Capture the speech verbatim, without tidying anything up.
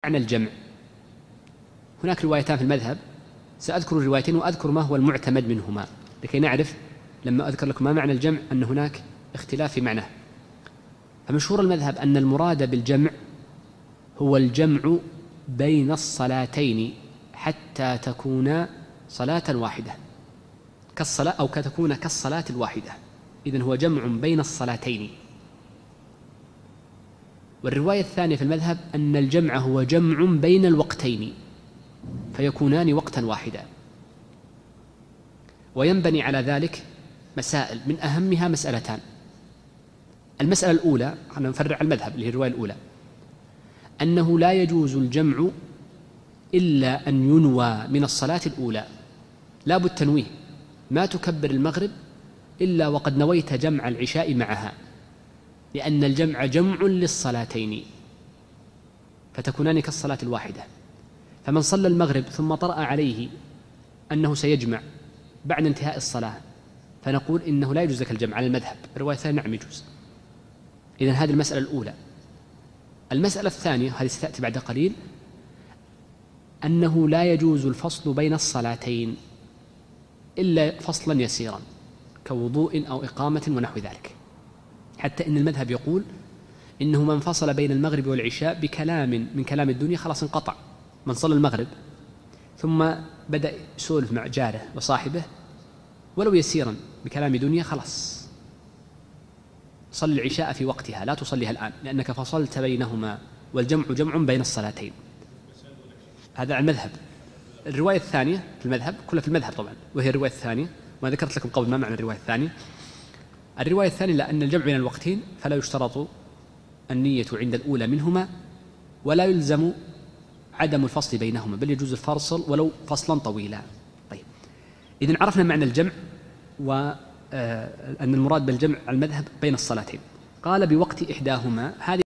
معنى الجمع. هناك روايتان في المذهب، سأذكر الروايتين وأذكر ما هو المعتمد منهما لكي نعرف لما أذكر لكم ما معنى الجمع أن هناك اختلاف في معناه. فمشهور المذهب أن المراد بالجمع هو الجمع بين الصلاتين حتى تكون صلاة واحدة كالصلاة أو كتكون كالصلاة الواحدة، إذن هو جمع بين الصلاتين. والرواية الثانية في المذهب أن الجمع هو جمع بين الوقتين فيكونان وقتا واحدا. وينبني على ذلك مسائل، من أهمها مسألتان. المسألة الأولى، خلينا نفرع المذهب اللي هي الرواية الأولى، أنه لا يجوز الجمع إلا أن ينوى من الصلاة الأولى، لا بد تنويه، ما تكبر المغرب إلا وقد نويت جمع العشاء معها، لأن الجمع جمع للصلاتين فتكونان كالصلاة الواحدة. فمن صلى المغرب ثم طرأ عليه أنه سيجمع بعد انتهاء الصلاة فنقول إنه لا يجوز لك الجمع على المذهب. الرواية الثانية نعم يجوز. إذن هذه المسألة الأولى. المسألة الثانية هذه ستأتي بعد قليل، أنه لا يجوز الفصل بين الصلاتين إلا فصلا يسيرا كوضوء أو إقامة ونحو ذلك، حتى إن المذهب يقول إنه من فصل بين المغرب والعشاء بكلام من كلام الدنيا خلاص انقطع. من صلى المغرب ثم بدأ يسولف مع جاره وصاحبه ولو يسيرا بكلام دنيا خلاص صل العشاء في وقتها، لا تصليها الآن لأنك فصلت بينهما، والجمع جمع بين الصلاتين. هذا المذهب. الرواية الثانية في المذهب كلها في المذهب طبعا، وهي الرواية الثانية، ما ذكرت لكم قبل ما معنى الرواية الثانية. الرواية الثانية لأن الجمع بين الوقتين فلا يشترط النية عند الأولى منهما، ولا يلزم عدم الفصل بينهما، بل يجوز الفصل ولو فصلا طويلا. طيب، إذن عرفنا معنى الجمع وأن المراد بالجمع المذهب بين الصلاتين. قال بوقت إحداهما، هذه